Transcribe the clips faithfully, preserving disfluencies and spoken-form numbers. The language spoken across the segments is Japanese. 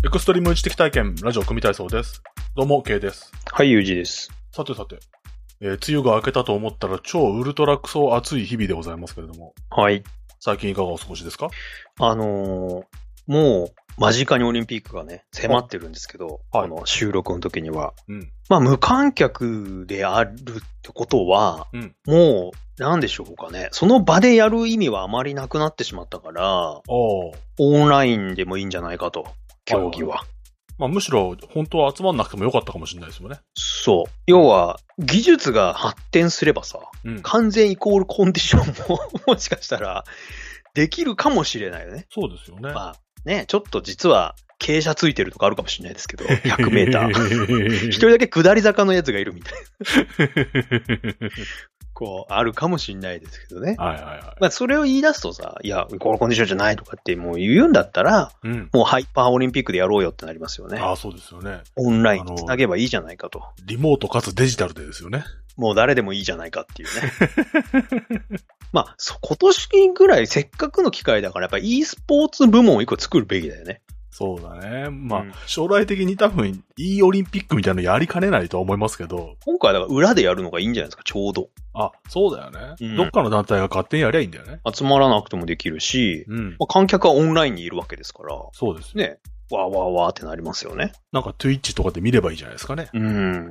エクストリーム知的体験、ラジオ組体操です。どうも、K です。 はい、ゆうじです。 さてさて、えー、梅雨が明けたと思ったら超ウルトラクソ暑い日々でございますけれども。 はい。 最近いかがお過ごしですか？ あのー、もう、間近にオリンピックがね、迫ってるんですけど、はい、この収録の時には。うん、まあ、無観客であるってことは、うん、もう、なんでしょうかね。その場でやる意味はあまりなくなってしまったから、オンラインでもいいんじゃないかと、競技は。はいはい、 まあ、むしろ、本当は集まんなくてもよかったかもしれないですよね。 そう。要は、技術が発展すればさ、うん、完全イコールコンディションも、もしかしたら、できるかもしれないよね。 そうですよね。 まあ、ね、ちょっと実は傾斜ついてるとかあるかもしれないですけど、ひゃくメーター。一人だけ下り坂のやつがいるみたいな。こう、あるかもしれないですけどね。 はいはいはい。 まあ、それを言い出すとさ、いや、このコンディションじゃないとかってもう言うんだったら、うん、もうハイパーオリンピックでやろうよってなりますよね。 ああ、そうですよね。 オンラインにつなげばいいじゃないかと。 リモートかつデジタルでですよね。 もう誰でもいいじゃないかっていうね。まあ、今年ぐらいせっかくの機会だからやっぱ e スポーツ部門を一個作るべきだよね。 そうだね。まあ、うん、将来的に多分 e オリンピックみたいなのやりかねないとは思いますけど。 今回だから裏でやるのがいいんじゃないですか、ちょうど。 あ、そうだよね。うん、どっかの団体が勝手にやりゃいいんだよね。 集まらなくてもできるし、うんまあ、観客はオンラインにいるわけですから。 そうですね。わーわーわーってなりますよね。 なんか Twitch とかで見ればいいじゃないですかね。 うん。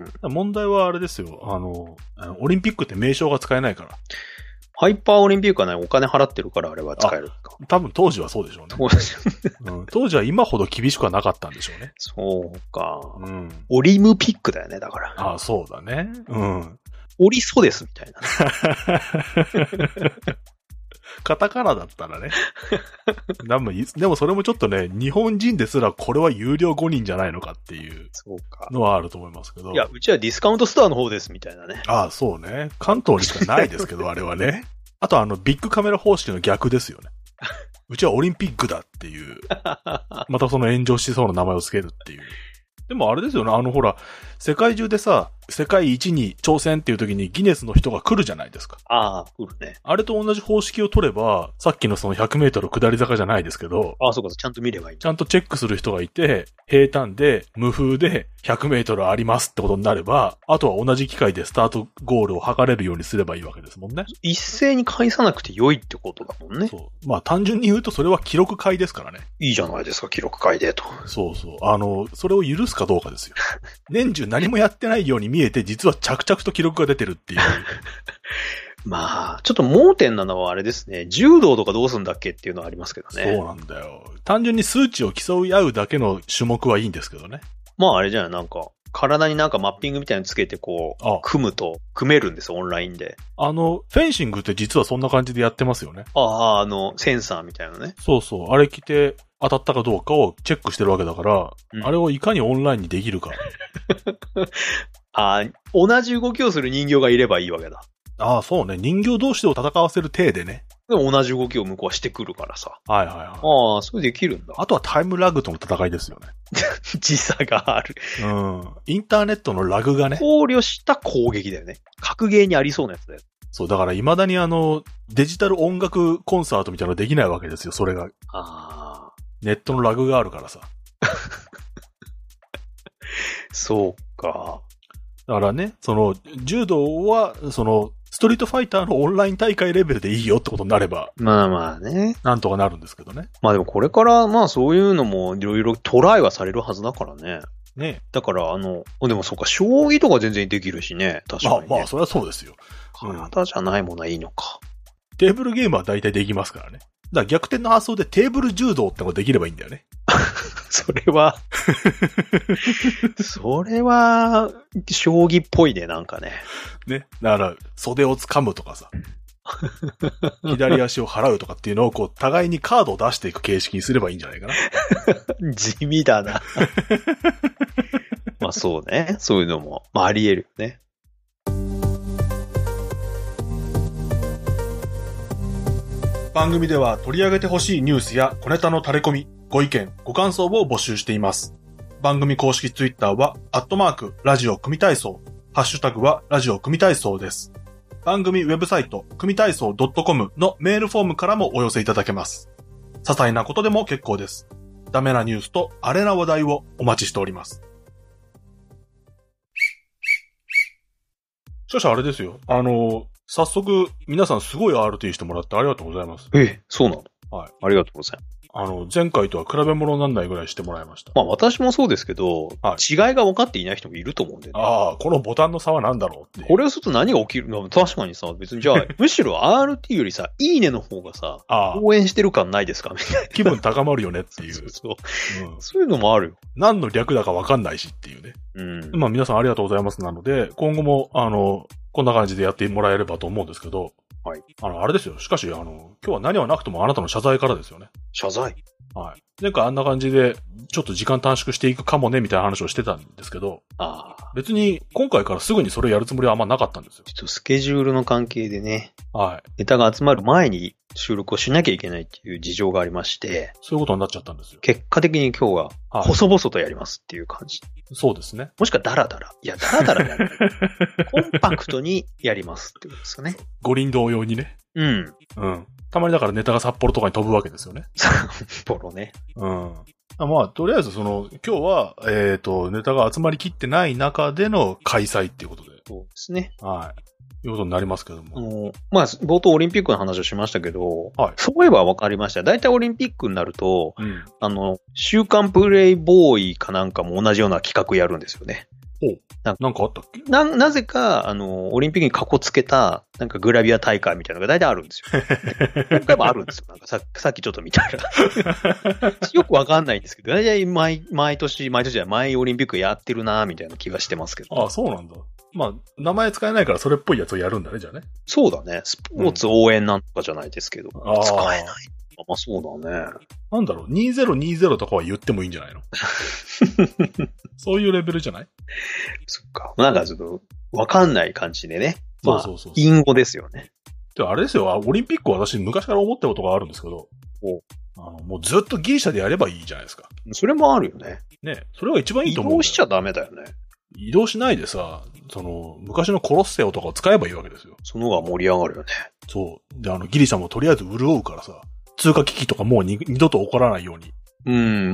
問題はあれですよ。あの、オリンピックって名称が使えないから。 ハイパーオリンピックはね、お金払ってるからあれは使えるか。 多分当時はそうでしょうね。そうですうん、当時は今ほど厳しくはなかったんでしょうね。 そうか。うん。オリムピックだよね、だから。 ああ、そうだね。うん。 オリソですみたいな。 カタカナだったらね。でもそれもちょっとね、日本人ですらこれは有料ごにんじゃないのかっていうのはあると思いますけど。 いや、うちはディスカウントストアの方ですみたいなね。 ああ、そうね。関東にしかないですけど、あれはね。あとあの、ビッグカメラ方式の逆ですよね。うちはオリンピックだっていう。またその炎上しそうな名前をつけるっていう。でもあれですよね、あのほら、世界中でさ、世界一に挑戦っていう時にギネスの人が来るじゃないですか。 ああ、来るね。 あれと同じ方式を取れば、さっきのそのひゃくメートル下り坂じゃないですけど。 ああ、そうか、ちゃんと見ればいい。 ちゃんとチェックする人がいて、平坦で無風でひゃくメートルありますってことになれば、あとは同じ機会でスタートゴールを測れるようにすればいいわけですもんね。 一斉に返さなくて良いってことだもんね。 そう。まあ単純に言うとそれは記録会ですからね。 いいじゃないですか、記録会でと。 そうそう。あの、それを許すかどうかですよ。年中何もやってないように見えて、実は着々と記録が出てるっていう。 まあ、ちょっと盲点なのはあれですね。柔道とかどうすんだっけっていうのはありますけどね。 そうなんだよ。単純に数値を競い合うだけの種目はいいんですけどね。 まああれじゃない、なんか、体になんかマッピングみたいにつけてこう、組むと、組めるんですよ、オンラインで。 あの、フェンシングって実はそんな感じでやってますよね。 ああ、あの、センサーみたいなね。 そうそう。あれ着て当たったかどうかをチェックしてるわけだから、うん、あれをいかにオンラインにできるか。 ああ、同じ動きをする人形がいればいいわけだ。 ああ、そうね。人形同士でを戦わせる体でね。 でも同じ動きを向こうはしてくるからさ。 はいはいはい。 ああ、それできるんだ。 あとはタイムラグとの戦いですよね。 時差がある。 うん。インターネットのラグがね。 考慮した攻撃だよね。格ゲーにありそうなやつだよ。 そう、だから未だにあの、デジタル音楽コンサートみたいなのできないわけですよ、それが。 ああ。 ネットのラグがあるからさ。 そうか。 だからね、その、柔道は、その、ストリートファイターのオンライン大会レベルでいいよってことになれば。 まあまあね。 なんとかなるんですけどね。 まあでもこれからまあそういうのもいろいろトライはされるはずだからね。 ね。 だからあの、でもそうか、将棋とか全然できるしね。確かに、ね。 まあまあ、それはそうですよ。 体じゃないものはいいのか。 テーブルゲームは大体できますからね。だから逆転の発想でテーブル柔道ってのができればいいんだよね。 それは、それは、将棋っぽいね、なんかね。 ね。だから、袖を掴むとかさ。左足を払うとかっていうのを、こう、互いにカードを出していく形式にすればいいんじゃないかな。 地味だな。まあそうね。そういうのも、まああり得るよね。 番組では取り上げてほしいニュースや小ネタの垂れ込み、ご意見、ご感想を募集しています。番組公式ツイッターは、アットマーク、ラジオ組体操。ハッシュタグは、ラジオ組体操です。番組ウェブサイト、組体操 .com のメールフォームからもお寄せいただけます。些細なことでも結構です。 ダメなニュースとアレな話題をお待ちしております。しかしあれですよ。あの、早速、皆さんすごい アールティー してもらってありがとうございます。 え、そうなの？ はい。 ありがとうございます。 あの、前回とは比べ物にならないぐらいしてもらいました。 まあ私もそうですけど、はい、違いが分かっていない人もいると思うんで、ね。 ああ、このボタンの差は何だろうって。 これをすると何が起きるの？確かにさ、別にじゃあ、むしろ アールティー よりさ、いいねの方がさ、応援してる感ないですかみたいな。 気分高まるよねっていう。 そうそう、うん。そういうのもあるよ。 何の略だか分かんないしっていうね。うん。まあ皆さんありがとうございますなので、今後も、あの、こんな感じでやってもらえればと思うんですけど、はい。あの、あれですよ。しかし、あの、今日は何はなくともあなたの謝罪からですよね。 謝罪？ はい。前回あんな感じで、ちょっと時間短縮していくかもね、みたいな話をしてたんですけど、ああ。別に、今回からすぐにそれやるつもりはあんまなかったんですよ。 ちょっとスケジュールの関係でね。 はい。 ネタが集まる前に収録をしなきゃいけないっていう事情がありまして、 そういうことになっちゃったんですよ。 結果的に今日は、細々とやりますっていう感じ。 はい、そうですね。 もしくはダラダラ。いや、ダラダラやる。コンパクトにやりますってことですよね。 五輪同様にね。 うん。 うん。たまにだからネタが札幌とかに飛ぶわけですよね。 札幌ね。 うん。まあ、とりあえずその、今日は、えっと、ネタが集まりきってない中での開催っていうことで。 そうですね。 はい。いうことになりますけども。 あの、まあ、冒頭オリンピックの話をしましたけど、はい。そういえば分かりました。だいたいオリンピックになると、うん、あの、週刊プレイボーイかなんかも同じような企画やるんですよね。 な, なんかあったっけな, なぜか、あの、オリンピックにかこつけた、なんかグラビア大会みたいなのが大体あるんですよ。今回もあるんですよ。なんかささっきちょっと見たら。よくわかんないんですけど、大体毎、毎年、毎年じゃ毎オリンピックやってるなみたいな気がしてますけど。 ああ、そうなんだ。まあ、名前使えないからそれっぽいやつをやるんだね、じゃあね。 そうだね。スポーツ応援なんとかじゃないですけど。うん、使えない。まあそうだね。 なんだろう、にせんにじゅうとかは言ってもいいんじゃないのそういうレベルじゃない？ そっか。なんかちょっと、わかんない感じでね。まあ、そうそうそうそう。隠語ですよね。 で、あれですよ、オリンピックは私昔から思ったことがあるんですけど、あのもうずっとギリシャでやればいいじゃないですか。 それもあるよね。 ね、それが一番いいと思う。 移動しちゃダメだよね。 移動しないでさ、その、昔のコロッセオとかを使えばいいわけですよ。 その方が盛り上がるよね。 そう。で、あの、ギリシャもとりあえず潤うからさ、通貨危機とかもう二度と起こらないように。 うん、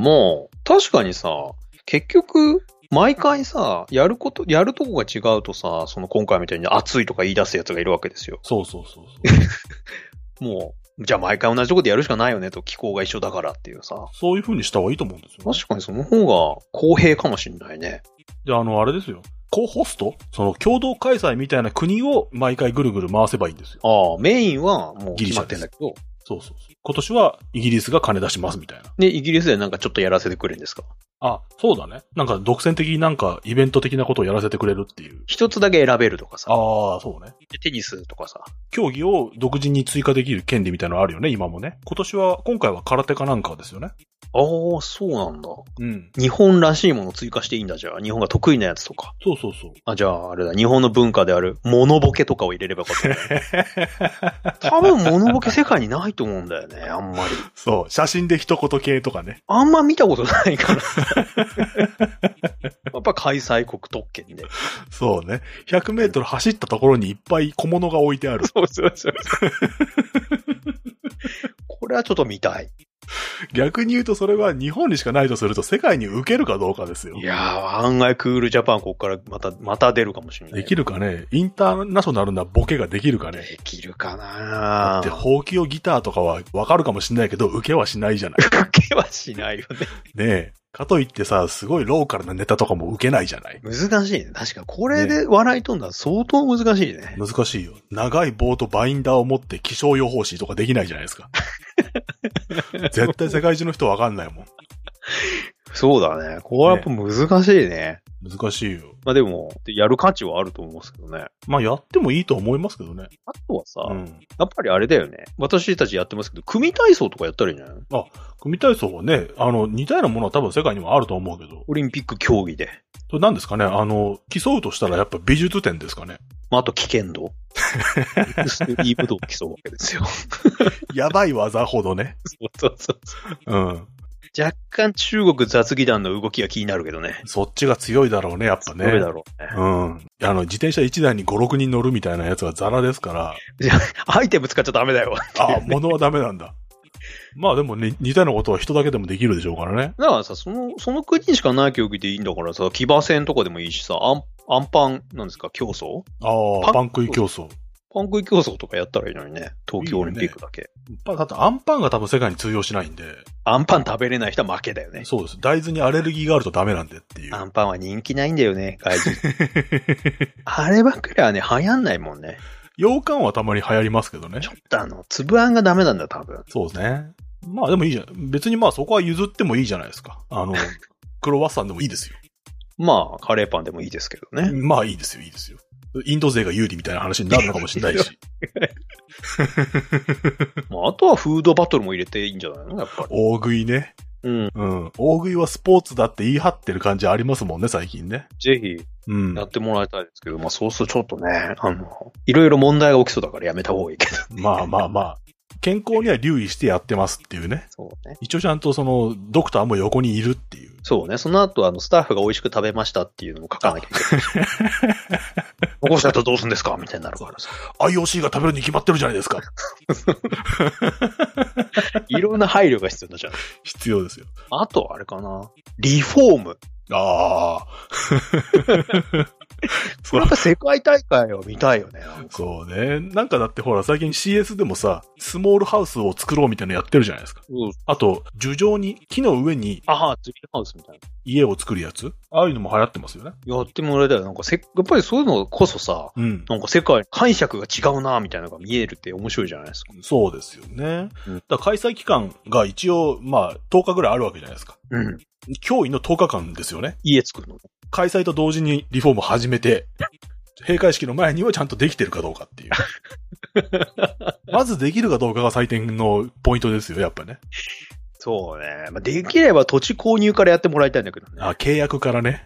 もう、確かにさ、結局、毎回さ、やること、やるとこが違うとさ、その今回みたいに熱いとか言い出すやつがいるわけですよ。 そうそうそうそう。 もう、じゃあ毎回同じとこでやるしかないよねと、気候が一緒だからっていうさ。 そういう風にした方がいいと思うんですよ、ね。 確かにその方が公平かもしれないね。 で、あの、あれですよ。コホストその共同開催みたいな国を毎回ぐるぐる回せばいいんですよ。 ああ、メインはもう決まってんだけど。 そうそうそう。今年はイギリスが金出しますみたいな。 で、イギリスでなんかちょっとやらせてくれるんですか？ あ、そうだね。なんか独占的になんかイベント的なことをやらせてくれるっていう。 一つだけ選べるとかさ。 ああ、そうね。 テニスとかさ。 競技を独自に追加できる権利みたいなのあるよね、今もね。今年は、今回は空手かなんかですよね。 ああ、そうなんだ。うん。日本らしいものを追加していいんだ、じゃあ。日本が得意なやつとか。 そうそうそう。 あ、じゃあ、あれだ。日本の文化である、モノボケとかを入れればよかった。多分、モノボケ世界にないと思うんだよね、あんまり。 そう。写真で一言系とかね。 あんま見たことないから。やっぱ開催国特権で。 そうね。ひゃくメートル走ったところにいっぱい小物が置いてある。 そうそうそう。これはちょっと見たい。 逆に言うとそれは日本にしかないとすると世界に受けるかどうかですよ。 いやー、案外クールジャパンここからまた、また出るかもしれない。 できるかね。インターナショナルなボケができるかね。 できるかな。 だってほうきをギターとかはわかるかもしれないけど受けはしないじゃない。 受けはしないよね。 ねえ。かといってさ、すごいローカルなネタとかも受けないじゃない。 難しいね。確かこれで笑いとんだら相当難しいね。 難しいよ。長い棒とバインダーを持って気象予報士とかできないじゃないですか。絶対世界中の人わかんないもん。 そうだね。これはやっぱ難しいね。ね、 難しいよ。 まあでも、やる価値はあると思うんですけどね。 まあやってもいいと思いますけどね。 あとはさ、うん、やっぱりあれだよね。私たちやってますけど、組体操とかやったらいいんじゃない？ あ、組体操はね、あの、似たようなものは多分世界にもあると思うけど。 オリンピック競技で。 それ何ですかね？あの、競うとしたらやっぱ美術点ですかね。 まあ、あと危険度。エクストリーム度を競うわけですよ。 やばい技ほどね。 そうそうそう。うん。若干中国雑技団の動きが気になるけどね。 そっちが強いだろうね、やっぱね。 強いだろうね。 うん。あの、自転車いちだいにご、ろくにん乗るみたいなやつはザラですから。 じゃあ、アイテム使っちゃダメだよ。 あ、物はダメなんだ。 まあでもね、似たようなことは人だけでもできるでしょうからね。 だからさ、その、その国にしかない競技でいいんだからさ、騎馬戦とかでもいいしさ、アン、アンパン、なんですか、競争ああ、パン食い競争。 パン食い競争とかやったらいいのにね。東京オリンピックだけ。 いいね、だってアンパンが多分世界に通用しないんで。 アンパン食べれない人は負けだよね。 そうです。大豆にアレルギーがあるとダメなんでっていう。 アンパンは人気ないんだよね、外人。あればっかりはね、流行んないもんね。 羊羹はたまに流行りますけどね。 ちょっとあの、粒あんがダメなんだ、多分。 そうですね。まあでもいいじゃん。別にまあそこは譲ってもいいじゃないですか。あの、クロワッサンでもいいですよ。まあ、カレーパンでもいいですけどね。 まあいいですよ、いいですよ。インド勢が有利みたいな話になるのかもしれないし。 まあ、あとはフードバトルも入れていいんじゃないのやっぱり。 大食いね。うん。うん。大食いはスポーツだって言い張ってる感じありますもんね、最近ね。 ぜひ、うん。やってもらいたいですけど、まあそうするとちょっとね、あの、いろいろ問題が起きそうだからやめた方がいいけど。 まあまあまあ。健康には留意してやってますっていうね。 そうね。 一応ちゃんとその、ドクターも横にいるっていう。 そうね。その後、あの、スタッフが美味しく食べましたっていうのも書かなきゃいけない。残した後どうするんですかみたいになるからさ。 アイオーシー が食べるに決まってるじゃないですか。 いろんな配慮が必要だじゃん。 必要ですよ。 あと、あれかな。リフォーム。 ああ。 それやっぱ世界大会を見たいよね。 そうね。なんかだってほら、最近 シーエス でもさ、スモールハウスを作ろうみたいなのやってるじゃないですか。うん。あと、樹状に、木の上に、 ああ、ツリーハウスみたいな。 家を作るやつああいうのも流行ってますよね。 やってもらいたい。なんかせ、やっぱりそういうのこそさ、うん。なんか世界、解釈が違うなみたいなのが見えるって面白いじゃないですか。 そうですよね。うん。だから開催期間が一応、まあ、とおかぐらいあるわけじゃないですか。うん。驚異のとおかかんですよね。 家作るの。 開催と同時にリフォームを始めて、閉会式の前にはちゃんとできてるかどうかっていう。まずできるかどうかが採点のポイントですよ、やっぱね。 そうね。まあ、できれば土地購入からやってもらいたいんだけどね。 あ、契約からね。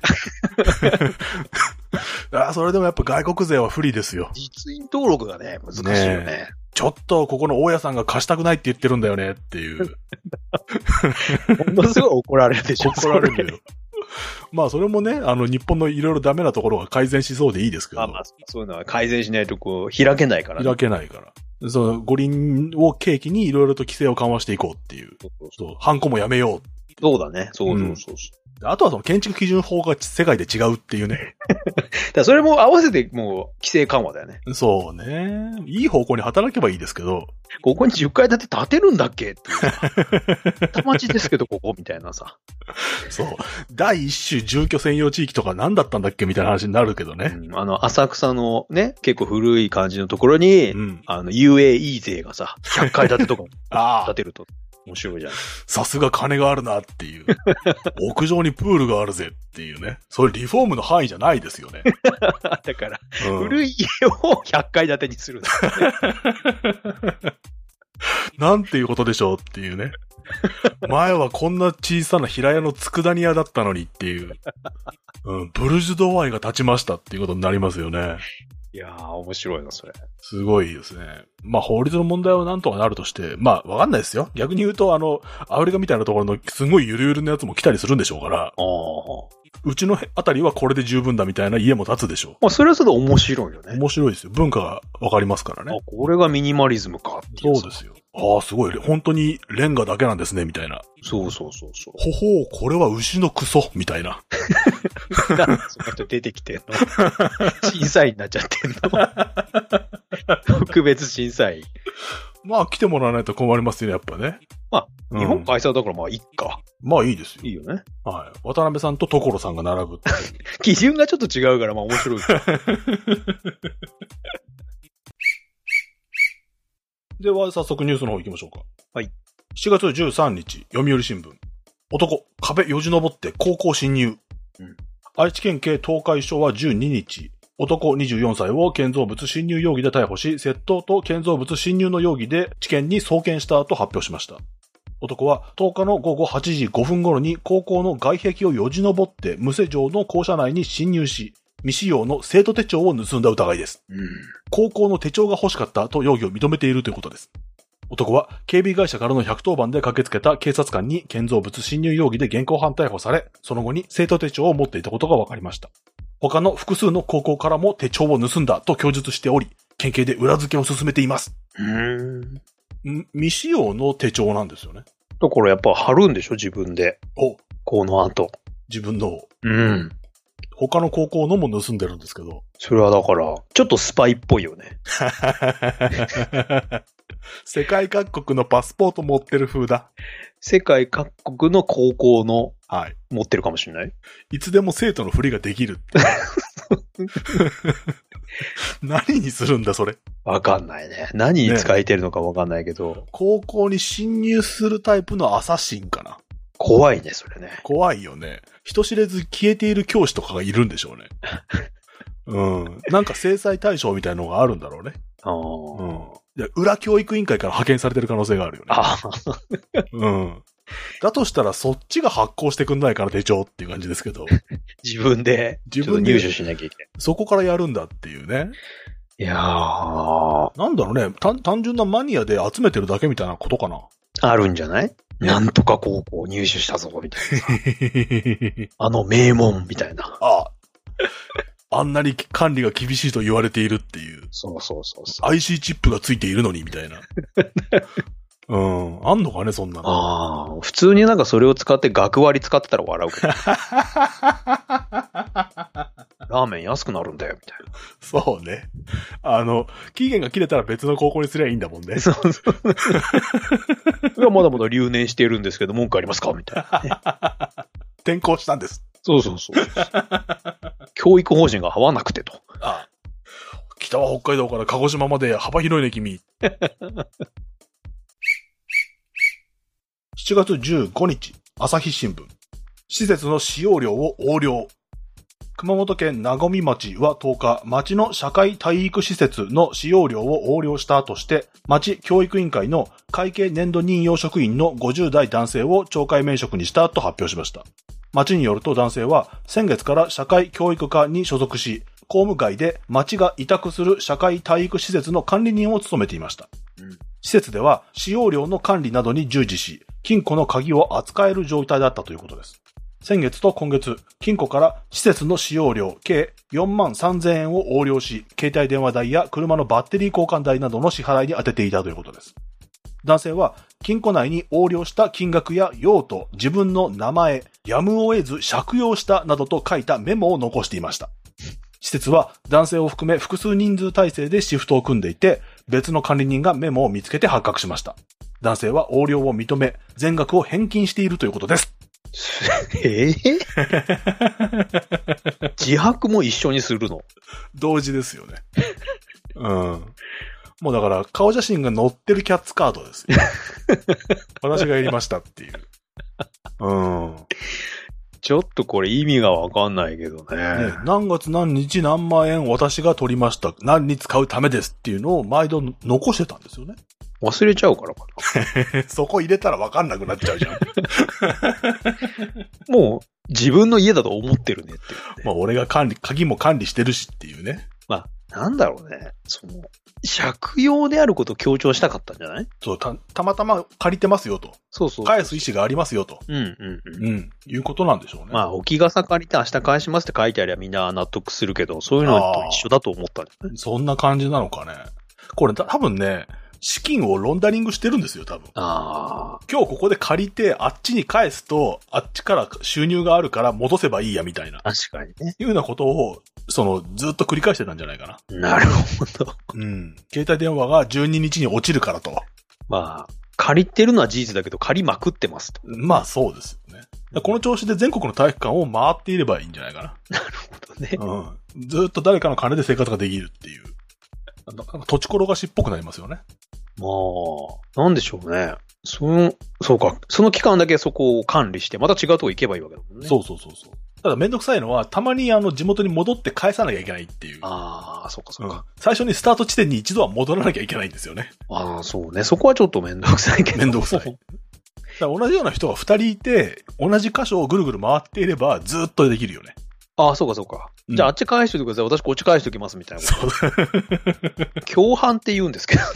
あ、それでもやっぱ外国勢は不利ですよ。 実印登録がね、難しいよね。ね、 ちょっとここの大家さんが貸したくないって言ってるんだよねっていう。 ものすごい怒られるでしょ。 怒られるよ。まあそれもね、あの日本のいろいろダメなところが改善しそうでいいですけど。 まあまあそういうのは改善しないとこう開けないからね。開けないから。その五輪を契機にいろいろと規制を緩和していこうっていう。そうそうそう。ハンコもやめよう。 そうだね。そうそうそうそう。 うん、あとはその建築基準法が世界で違うっていうね。 だそれも合わせてもう規制緩和だよね。 そうね。いい方向に働けばいいですけど。 ここにじゅっかい建て建てるんだっけっていう。田町ですけどここみたいなさ。 そう。第一種住居専用地域とか何だったんだっけみたいな話になるけどね。 うん、あの、浅草のね、結構古い感じのところに、うん、あの、ユーエーイー 勢がさ、ひゃっかい建てとか建てると。面白いじゃん。 さすが金があるなっていう。屋上にプールがあるぜっていうね。それリフォームの範囲じゃないですよね。 だから、うん、古い家をひゃっかい建てにするんだ、 ね。なんていうことでしょうっていうね。前はこんな小さな平屋の佃煮屋だったのにっていう。うん、ブルジュドワイが立ちましたっていうことになりますよね。 いやー、面白いな、それ。 すごいですね。まあ、法律の問題はなんとかなるとして、まあ、わかんないですよ。逆に言うと、あの、アフリカみたいなところのすごいゆるゆるのやつも来たりするんでしょうから。あうちのあたりはこれで十分だみたいな家も建つでしょう。 まあ、それはそれで面白いよね。 面白いですよ。文化がわかりますからね。 あ、これがミニマリズムかっていう。 そうですよ。ああ、すごい。本当にレンガだけなんですね、みたいな。 そうそうそうそう。 ほほう、これは牛のクソ、みたいな。 なんでその人出てきてんの審査員になっちゃってんの特別審査員。 まあ、来てもらわないと困りますよね、やっぱね。 まあ、うん、日本開催だからまあ、いっか。 まあ、いいですよ。 いいよね。 はい。渡辺さんと所さんが並ぶって。 基準がちょっと違うから、まあ面白い。 では、早速ニュースの方行きましょうか。 はい。 しがつじゅうさんにち、読売新聞。男、壁よじ登って高校侵入。うん、愛知県警東海署はじゅうににち、男にじゅうよんさいを建造物侵入容疑で逮捕し、窃盗と建造物侵入の容疑で地検に送検したと発表しました。男はとおかのごごはちじごふん頃に高校の外壁をよじ登って無施錠の校舎内に侵入し、未使用の生徒手帳を盗んだ疑いです。うん、高校の手帳が欲しかったと容疑を認めているということです。男は警備会社からのひゃくとおばんで駆けつけた警察官に建造物侵入容疑で現行犯逮捕され、その後に生徒手帳を持っていたことが分かりました。他の複数の高校からも手帳を盗んだと供述しており、県警で裏付けを進めています。うーん未使用の手帳なんですよね。 だからやっぱ貼るんでしょ自分で。 おこの後。 自分の。 うん。 他の高校のも盗んでるんですけど。 それはだから、ちょっとスパイっぽいよね。 世界各国のパスポート持ってる風だ。 世界各国の高校の、 はい。 持ってるかもしれない。 いつでも生徒のふりができる。何にするんだ、それ。 わかんないね。何に使えてるのかわかんないけど、ね。 高校に侵入するタイプのアサシンかな。 怖いね、それね。 怖いよね。人知れず消えている教師とかがいるんでしょうね。うん。なんか制裁対象みたいなのがあるんだろうね。 ああ。 うん。で、裏教育委員会から派遣されてる可能性があるよね。 ああ。 うん。だとしたらそっちが発行してくんないから手帳っていう感じですけど。 自分で、自分で入手しなきゃいけない。 そこからやるんだっていうね。 いやー。 なんだろうね。単、単純なマニアで集めてるだけみたいなことかな。 あるんじゃない、ね、なんとか高校入手したぞ、みたいな。あの名門みたいな。 ああ。あんなに管理が厳しいと言われているっていう。 そうそうそうそう。 アイシー チップがついているのにみたいな。うん。あんのかね、そんなの。 ああ。普通になんかそれを使って学割使ってたら笑うけど。ラーメン安くなるんだよ、みたいな。 そうね。あの、期限が切れたら別の高校にすりゃいいんだもんね。そうそう。 いや、まだまだ留年しているんですけど、文句ありますかみたいな、ね。 転校したんです。 そうそうそう。教育方針が合わなくてと。 ああ。北は北海道から鹿児島まで幅広いね、君。しちがつじゅうごにち、朝日新聞。施設の使用料を横領。熊本県和水町はとおか、町の社会体育施設の使用料を横領したとして、町教育委員会の会計年度任用職員のごじゅうだい男性を懲戒免職にしたと発表しました。町によると男性は先月から社会教育課に所属し、公務外で町が委託する社会体育施設の管理人を務めていました。うん、施設では使用料の管理などに従事し、金庫の鍵を扱える状態だったということです。先月と今月、金庫から施設の使用料計よんまんさんぜんえんを横領し、携帯電話代や車のバッテリー交換代などの支払いに充てていたということです。男性は金庫内に横領した金額や用途、自分の名前、やむを得ず借用したなどと書いたメモを残していました。施設は男性を含め複数人数体制でシフトを組んでいて、別の管理人がメモを見つけて発覚しました。男性は横領を認め、全額を返金しているということです。 えー、自白も一緒にするの？ 同時ですよね。うん。もうだから、顔写真が載ってるキャッツカードですよ。私がやりましたっていう。うん。 ちょっとこれ意味がわかんないけどね。ね、 何月何日何万円私が取りました。何に使うためですっていうのを毎度残してたんですよね。 忘れちゃうからかな。そこ入れたらわかんなくなっちゃうじゃん。 もう自分の家だと思ってるねって、ね。 まあ俺が管理、鍵も管理してるしっていうね。 まあなんだろうね。その、借用であることを強調したかったんじゃない？ そう、た、たまたま借りてますよと。 そうそうそう。 返す意思がありますよと。 うんうんうん。 うん。いうことなんでしょうね。 まあ置き傘借りて明日返しますって書いてありゃみんな納得するけど、そういうのと一緒だと思ったんですね。 そんな感じなのかね。これ多分ね、資金をロンダリングしてるんですよ、多分。 ああ。 今日ここで借りて、あっちに返すと、あっちから収入があるから戻せばいいや、みたいな。 確かにね。 いうようなことを、その、ずっと繰り返してたんじゃないかな。 なるほど。 うん。携帯電話がじゅうににちに落ちるからと。 まあ、借りてるのは事実だけど、借りまくってますと。 まあ、そうですよね。この調子で全国の体育館を回っていればいいんじゃないかな。 なるほどね。 うん。ずっと誰かの金で生活ができるっていう。土地転がしっぽくなりますよね。 まあ、なんでしょうね。その、そうか。その期間だけそこを管理して、また違うとこ行けばいいわけだもんね。 そうそうそうそう。ただめんどくさいのは、たまにあの地元に戻って返さなきゃいけないっていう。 ああ、そうかそうか、うん。 最初にスタート地点に一度は戻らなきゃいけないんですよね。 ああ、そうね。そこはちょっとめんどくさいけど。 めんどくさい。だから同じような人が二人いて、同じ箇所をぐるぐる回っていれば、ずっとできるよね。 ああ、そうかそうか。じゃあ、うん、あっち返しといてください。私こっち返しときますみたいな。そう。共犯って言うんですけど。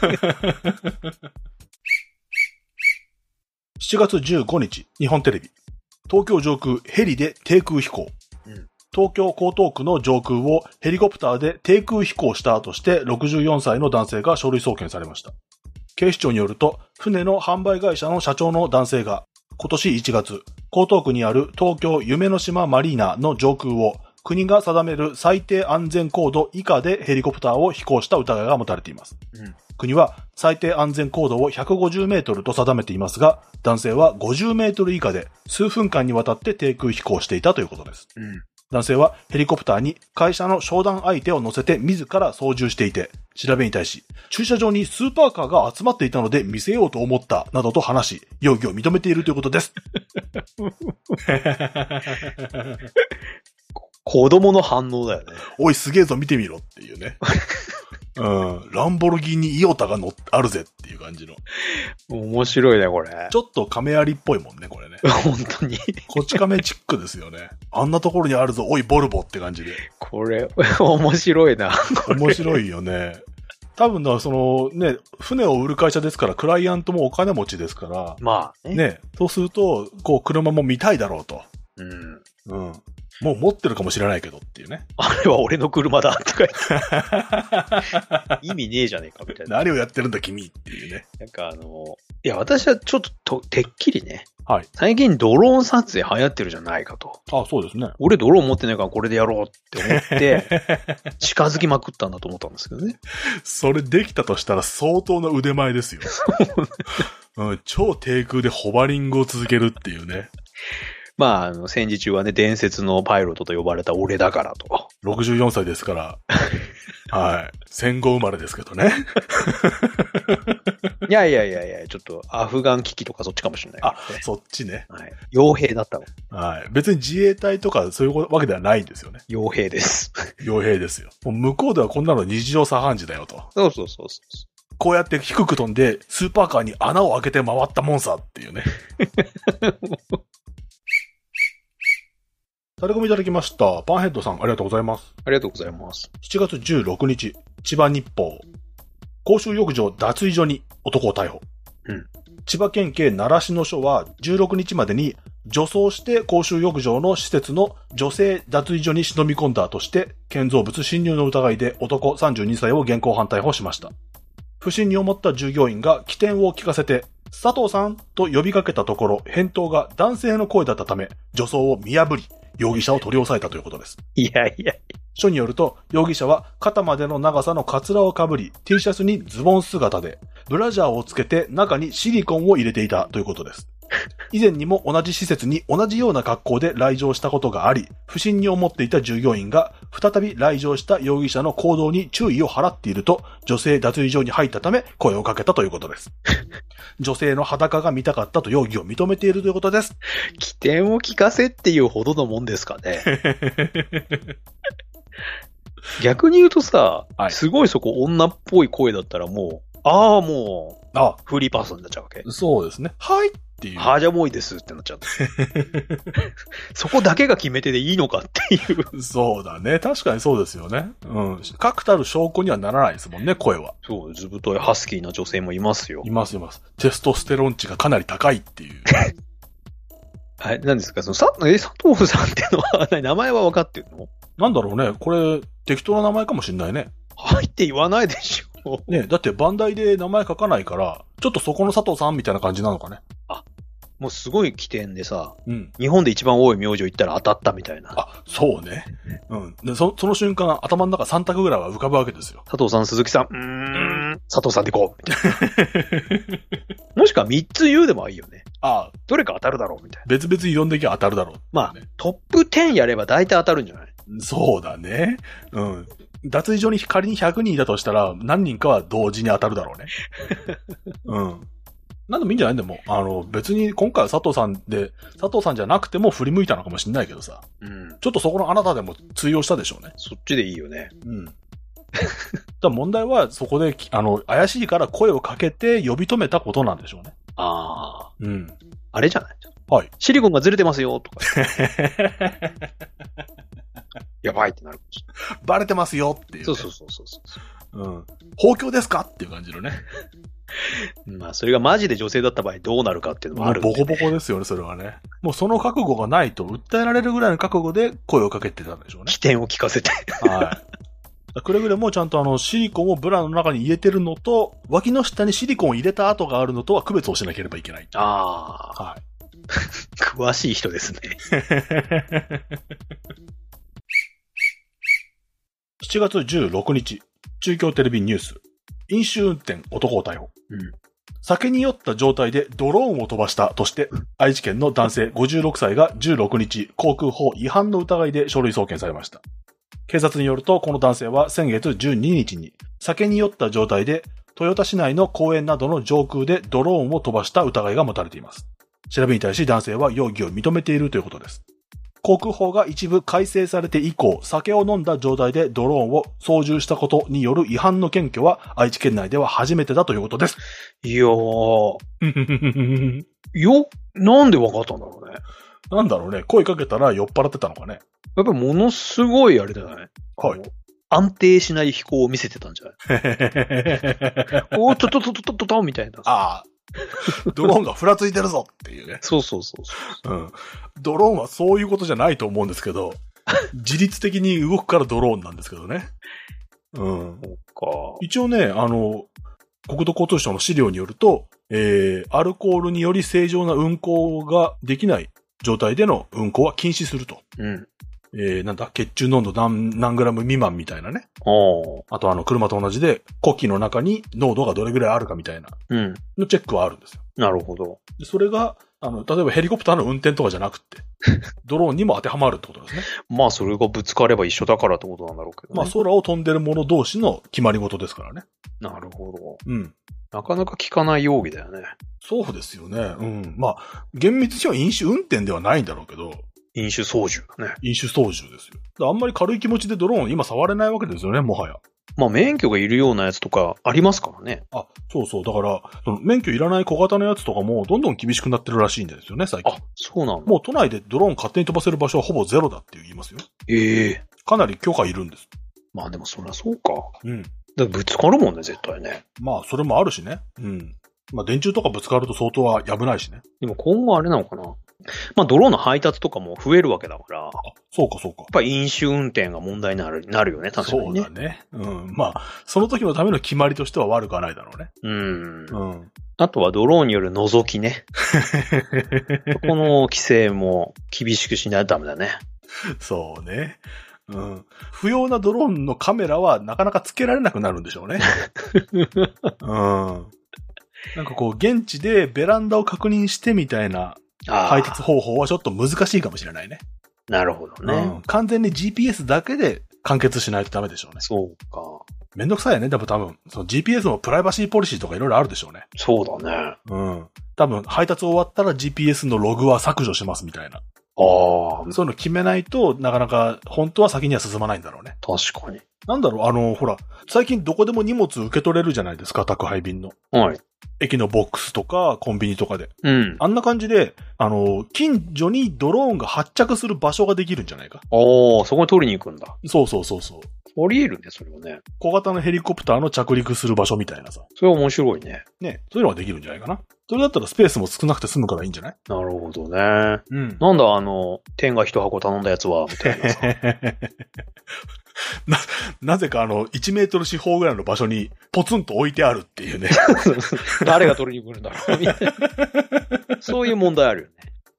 しちがつじゅうごにち、日本テレビ。東京上空ヘリで低空飛行。うん、東京江東区の上空をヘリコプターで低空飛行したとしてろくじゅうよんさいの男性が書類送検されました。 警視庁によると、船の販売会社の社長の男性が、今年いちがつ、江東区にある東京夢の島マリーナの上空を、国が定める最低安全高度以下でヘリコプターを飛行した疑いが持たれています。うん、国は最低安全高度をひゃくごじゅうメートルと定めていますが、男性はごじゅうメートル以下で数分間にわたって低空飛行していたということです。うん、男性はヘリコプターに会社の商談相手を乗せて自ら操縦していて、調べに対し、駐車場にスーパーカーが集まっていたので見せようと思ったなどと話し、容疑を認めているということです。 子供の反応だよね。 おい、すげえぞ見てみろっていうね。うん。ランボルギーニイオタが乗っあるぜっていう感じの。 面白いね、これ。 ちょっと亀有っぽいもんね、これね。 本当に。 こっち亀チックですよね。あんなところにあるぞ、おい、ボルボって感じで。 これ、面白いな。 面白いよね。多分だ、そのね、船を売る会社ですから、クライアントもお金持ちですから。 まあね。 ね、そうすると、こう、車も見たいだろうと。 うん。 うん。もう持ってるかもしれないけどっていうね。 あれは俺の車だとか言って。意味ねえじゃねえかみたいな。 何をやってるんだ君っていうね。 なんかあの、いや私はちょっととてっきりね。 はい。 最近ドローン撮影流行ってるじゃないかと。 あ、そうですね。 俺ドローン持ってないからこれでやろうって思って、近づきまくったんだと思ったんですけどね。 それできたとしたら相当な腕前ですよ。うん、超低空でホバリングを続けるっていうね。 まあ、あの、戦時中はね、伝説のパイロットと呼ばれた俺だからと。 ろくじゅうよんさいですから。はい。戦後生まれですけどね。 いやいやいやいや、ちょっとアフガン危機とかそっちかもしれない、ね。 あ、そっちね。 はい。傭兵だったの。 はい。別に自衛隊とかそういうわけではないんですよね。 傭兵です。 傭兵ですよ。もう向こうではこんなの日常茶飯事だよと。 そうそうそうそう。 こうやって低く飛んで、スーパーカーに穴を開けて回ったもんさっていうね。タレコミいただきました。パンヘッドさん、ありがとうございます。 ありがとうございます。 しちがつじゅうろくにち、千葉日報。公衆浴場脱衣所に男を逮捕。うん。千葉県警習志野署はじゅうろくにちまでに女装して公衆浴場の施設の女性脱衣所に忍び込んだとして、建造物侵入の疑いで男さんじゅうにさいを現行犯逮捕しました。不審に思った従業員が機転を利かせて、佐藤さんと呼びかけたところ、返答が男性の声だったため、女装を見破り、容疑者を取り押さえたということです。 いやいや。 署によると、容疑者は肩までの長さのカツラをかぶり、T シャツにズボン姿で、ブラジャーをつけて中にシリコンを入れていたということです。以前にも同じ施設に同じような格好で来場したことがあり、不審に思っていた従業員が再び来場した容疑者の行動に注意を払っていると、女性脱衣所に入ったため声をかけたということです。女性の裸が見たかったと容疑を認めているということです。 起点を聞かせっていうほどのもんですかね。逆に言うとさ、はい、すごいそこ女っぽい声だったらもう、ああもう、あフリーパーソンになっちゃうわけ。 そうですね。はいっていう。 ハージャモイですってなっちゃう。そこだけが決め手でいいのかっていう。 そうだね。確かにそうですよね。うん。確たる証拠にはならないですもんね、声は。 そう、ずぶといハスキーな女性もいますよ。 いますいます。テストステロン値がかなり高いっていう。 はい、何ですかその、さ、え、佐藤さんってのは、名前は分かってるの？ なんだろうね。これ、適当な名前かもしんないね。 はいって言わないでしょ。 ね、だってバンダイで名前書かないから、ちょっとそこの佐藤さんみたいな感じなのかね。 あ、もうすごい起点でさ、 うん、 日本で一番多い名字を言ったら当たったみたいな。 あ、そうね。うん。で、そ、その瞬間、頭の中さん択ぐらいは浮かぶわけですよ。 佐藤さん、鈴木さん、うーん、佐藤さんでこう、みたいな。もしくはみっつ言うでもいいよね。 ああ。 どれか当たるだろう、みたいな。 別々に呼んできゃ当たるだろう、ね。 まあ、トップじゅうやれば大体当たるんじゃない？ そうだね。うん。脱衣所に仮にひゃくにんいたとしたら、何人かは同時に当たるだろうね。うん。なんでもいいんじゃない？でも、あの、別に今回は佐藤さんで、佐藤さんじゃなくても振り向いたのかもしれないけどさ。うん。ちょっとそこのあなたでも通用したでしょうね。 そっちでいいよね。 うん。だ問題はそこで、あの、怪しいから声をかけて呼び止めたことなんでしょうね。 ああ。 うん。 あれじゃない？ はい。 シリコンがずれてますよ、とか。やばいってなるかもしれない。 バレてますよっていう、ね。 そうそうそうそうそう。 うん。放狂ですかっていう感じのね。 まあ、それがマジで女性だった場合どうなるかっていうのもあるんで、 ね。ボコボコですよね、それはね。もうその覚悟がないと訴えられるぐらいの覚悟で声をかけてたんでしょうね。 起点を聞かせて。 はい。 くれぐれもちゃんとあの、シリコンをブラの中に入れてるのと、脇の下にシリコンを入れた跡があるのとは区別をしなければいけない。 ああ。 はい。 詳しい人ですね。 しちがつじゅうろくにち、中京テレビニュース。飲酒運転男を逮捕。 うん。 酒に酔った状態でドローンを飛ばしたとして、愛知県の男性ごじゅうろくさいがじゅうろくにち、航空法違反の疑いで書類送検されました。警察によると、この男性は先月じゅうににちに、酒に酔った状態で、豊田市内の公園などの上空でドローンを飛ばした疑いが持たれています。調べに対し男性は容疑を認めているということです。航空法が一部改正されて以降、酒を飲んだ状態でドローンを操縦したことによる違反の検挙は愛知県内では初めてだということです。 いやー。よ、なんでわかったんだろうね。 なんだろうね。声かけたら酔っ払ってたのかね。 やっぱりものすごいあれだよね。 はい。 安定しない飛行を見せてたんじゃないおー、とととととととみたいな。 ああ。ドローンがふらついてるぞっていうね。 そうそうそうそう。うん。ドローンはそういうことじゃないと思うんですけど、自律的に動くからドローンなんですけどね。うん。 そっか。 一応ね、あの、国土交通省の資料によると、えー、アルコールにより正常な運行ができない状態での運行は禁止すると。 うん。 えー、なんだ、血中濃度何、何グラム未満みたいなね。 おあとあの、車と同じで、呼気の中に濃度がどれぐらいあるかみたいな。 うん。 のチェックはあるんですよ。 なるほど。 でそれが、あの、例えばヘリコプターの運転とかじゃなくって、ドローンにも当てはまるってことですね。 まあ、それがぶつかれば一緒だからってことなんだろうけどね。 まあ、空を飛んでる者同士の決まり事ですからね。 なるほど。 うん。 なかなか聞かない容疑だよね。 そうですよね。うん。まあ、厳密には飲酒運転ではないんだろうけど、 飲酒操縦だね。 飲酒操縦ですよ。あんまり軽い気持ちでドローン今触れないわけですよね、もはや。 まあ、免許がいるようなやつとかありますからね。 あ、そうそう。だから、その免許いらない小型のやつとかもどんどん厳しくなってるらしいんですよね、最近。 あ、そうなんだ。 もう都内でドローン勝手に飛ばせる場所はほぼゼロだって言いますよ。 ええー。 かなり許可いるんです。 まあでもそりゃそうか。 うん。 だぶつかるもんね、絶対ね。 まあ、それもあるしね。うん。まあ、電柱とかぶつかると相当は危ないしね。 でも今後あれなのかな。まあ、ドローンの配達とかも増えるわけだから。あ、 そうかそうか。やっぱ飲酒運転が問題になる、なるよね、確かにね。 そうだね。うん。まあ、その時のための決まりとしては悪くはないだろうね。 うん。 うん。 あとはドローンによる覗きね。この規制も厳しくしないとダメだね。 そうね。うん。不要なドローンのカメラはなかなかつけられなくなるんでしょうね。うん。なんかこう、現地でベランダを確認してみたいな配達方法はちょっと難しいかもしれないね。 なるほどね、うん。 完全に ジーピーエス だけで完結しないとダメでしょうね。 そうか。 めんどくさいよね。多分多分、その ジーピーエス のプライバシーポリシーとかいろいろあるでしょうね。 そうだね。 うん。多分、配達終わったら ジーピーエス のログは削除しますみたいな。 ああ。 そういうの決めないとなかなか本当は先には進まないんだろうね。 確かに。 なんだろう、あの、ほら、最近どこでも荷物受け取れるじゃないですか、宅配便の。 はい。 駅のボックスとか、コンビニとかで。 うん。 あんな感じで、あの、近所にドローンが発着する場所ができるんじゃないか。 ああ、そこに取りに行くんだ。 そうそうそうそう。 あり得るね、それはね。 小型のヘリコプターの着陸する場所みたいなさ。 それは面白いね。 ね、そういうのができるんじゃないかな。それだったらスペースも少なくて済むからいいんじゃない？ なるほどね。 うん。 なんだあの、天が一箱頼んだやつは、みたいなさ。 な、なぜかあの、いちメートル四方ぐらいの場所にポツンと置いてあるっていうね。 誰が取りに来るんだろうみたいな。そういう問題あるよね。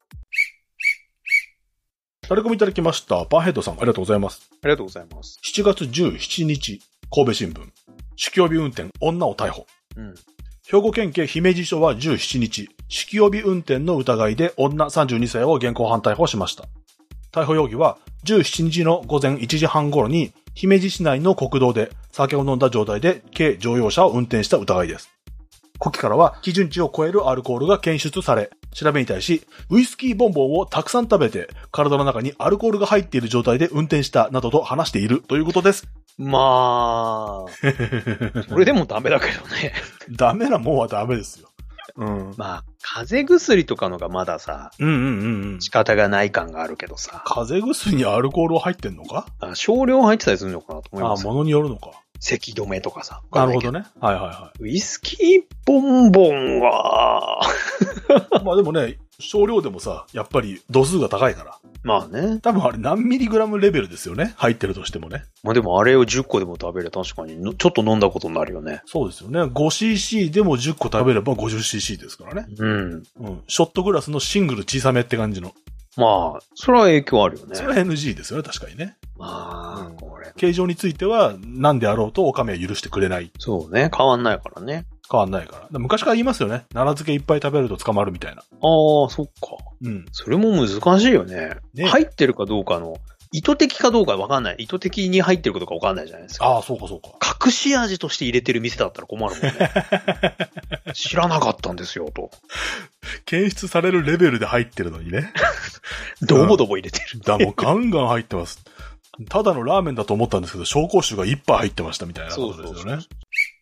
タレコミいただきました。パンヘッドさん、ありがとうございます。 ありがとうございます。 しちがつじゅうしちにち、神戸新聞。酒気帯び運転、女を逮捕。 うん。 兵庫県警姫路署はじゅうしちにち、酒気帯び運転の疑いで女さんじゅうにさいを現行犯逮捕しました。逮捕容疑は、じゅうしちにちの午前いちじはん頃に、姫路市内の国道で酒を飲んだ状態で軽乗用車を運転した疑いです。呼気からは基準値を超えるアルコールが検出され、調べに対し、ウイスキーボンボンをたくさん食べて、体の中にアルコールが入っている状態で運転したなどと話しているということです。 まあ、それでもダメだけどね。 ダメなもんはダメですよ。うん。 まあ、風邪薬とかのがまださ、 うんうんうんうん。 仕方がない感があるけどさ。 風邪薬にアルコールは入ってんのか？ あ、少量入ってたりするのかなと思います。 あ、物によるのか。 咳止めとかさ。 なるほどね。はいはいはい。 ウイスキーボンボンは、 まあでもね、 少量でもさ、やっぱり度数が高いから。 まあね。 多分あれ何ミリグラムレベルですよね。入ってるとしてもね。 まあでもあれをじゅっこでも食べれば確かにちょっと飲んだことになるよね。 そうですよね。ごシーシー でもじゅっこ食べれば ごじゅっシーシー ですからね。 うん。 うん。ショットグラスのシングル小さめって感じの。 まあ、それは影響あるよね。 それは エヌジー ですよね、確かにね。 まあ、うん、これ。 形状については何であろうとお上は許してくれない。 そうね。変わんないからね。 変わんないから。昔から言いますよね。奈良漬けいっぱい食べると捕まるみたいな。ああ、そっか。 うん。 それも難しいよね。ね。入ってるかどうかの、意図的かどうかわかんない。意図的に入ってるかどうかわかんないじゃないですか。 ああ、そうかそうか。 隠し味として入れてる店だったら困るもんね。知らなかったんですよ、と。 検出されるレベルで入ってるのにね。 どぼどぼ入れてる。 だ、もうガンガン入ってます。ただのラーメンだと思ったんですけど、紹興酒がいっぱい入ってましたみたいなことですよね。そうそうそう。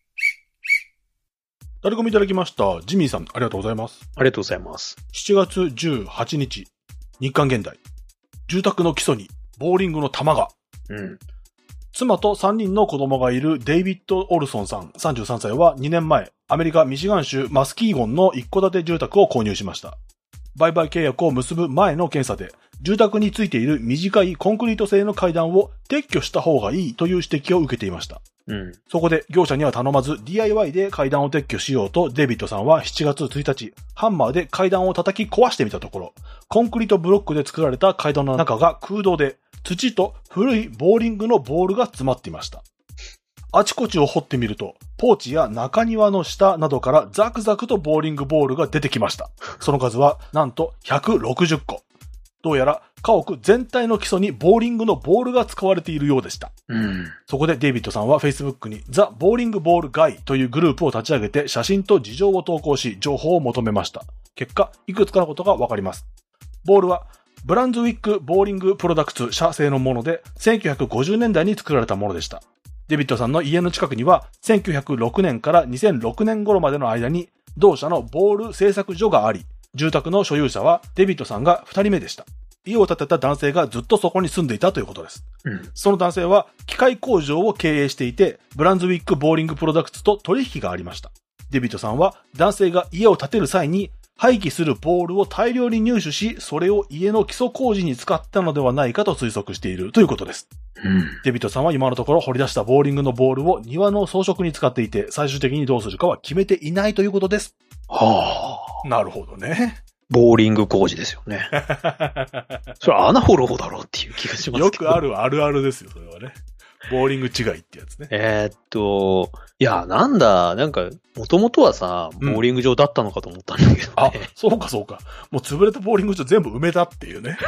タレコミいただきました。ジミーさん、ありがとうございます。 ありがとうございます。 しちがつじゅうはちにち、日刊現代。住宅の基礎に、ボーリングの玉が。 うん。 妻とさんにんの子供がいるデイビッド・オルソンさん、さんじゅうさんさいはにねんまえ、アメリカ・ミシガン州マスキーゴンの一戸建て住宅を購入しました。売買契約を結ぶ前の検査で、住宅についている短いコンクリート製の階段を撤去した方がいいという指摘を受けていました。 うん、 そこで業者には頼まず ディーアイワイ で階段を撤去しようとデイビッドさんはしちがつついたち、ハンマーで階段を叩き壊してみたところ、コンクリートブロックで作られた階段の中が空洞で、土と古いボーリングのボールが詰まっていました。あちこちを掘ってみると、ポーチや中庭の下などからザクザクとボーリングボールが出てきました。その数はなんとひゃくろくじゅっこ。どうやら家屋全体の基礎にボーリングのボールが使われているようでした。 うん、 そこでデイビッドさんは Facebook にザ・ボーリングボールガイというグループを立ち上げて写真と事情を投稿し情報を求めました。結果、いくつかのことがわかります。ボールはブランズウィックボーリングプロダクツ社製のものでせんきゅうひゃくごじゅうねんだいに作られたものでした。デビッドさんの家の近くにはせんきゅうひゃくろくねんからにせんろくねん頃までの間に同社のボール製作所があり、住宅の所有者はデビッドさんがふたりめでした。家を建てた男性がずっとそこに住んでいたということです。 うん、 その男性は機械工場を経営していて、ブランズウィックボーリングプロダクツと取引がありました。デビッドさんは男性が家を建てる際に廃棄するボールを大量に入手し、それを家の基礎工事に使ったのではないかと推測しているということです。 うん、 デビッドさんは今のところ掘り出したボーリングのボールを庭の装飾に使っていて、最終的にどうするかは決めていないということです。 はあ。なるほどね。 ボーリング工事ですよね。それは穴掘る方だろうっていう気がしますけど。 よくあるあるあるですよ、それはね。ボーリング違いってやつね。 えーっと、いや、なんだ、なんか、もともとはさ、ボーリング場だったのかと思ったんだけど、ねうん、あ、そうかそうか。もう潰れたボーリング場全部埋めたっていうね。